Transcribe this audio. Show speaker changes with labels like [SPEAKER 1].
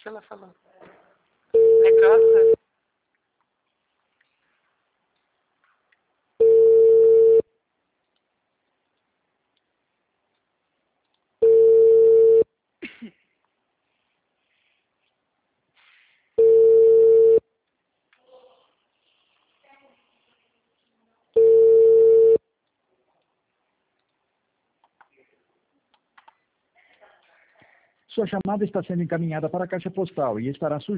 [SPEAKER 1] que ela falou? É grossa?
[SPEAKER 2] Sua chamada está sendo encaminhada para a caixa postal e estará